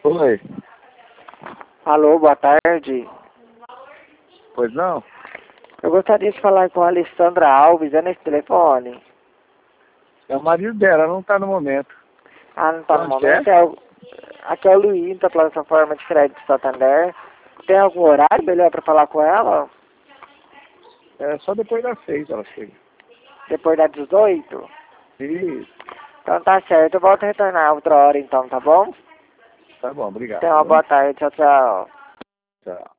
Oi, Alô, boa tarde. pois não? Eu gostaria de falar com a Alessandra Alves, é nesse telefone? É o marido dela, não tá no momento. Ah, não tá no Onde que é? momento? Aqui é o Luiz, da plataforma de crédito Santander. Tem algum horário melhor para falar com ela? É só depois das 6 ela chega. Depois das 18? Isso, Então tá certo, eu volto a retornar outra hora então, tá bom? tá bom, obrigado. Tenha uma Viu? boa tarde, tchau, tchau. Tchau.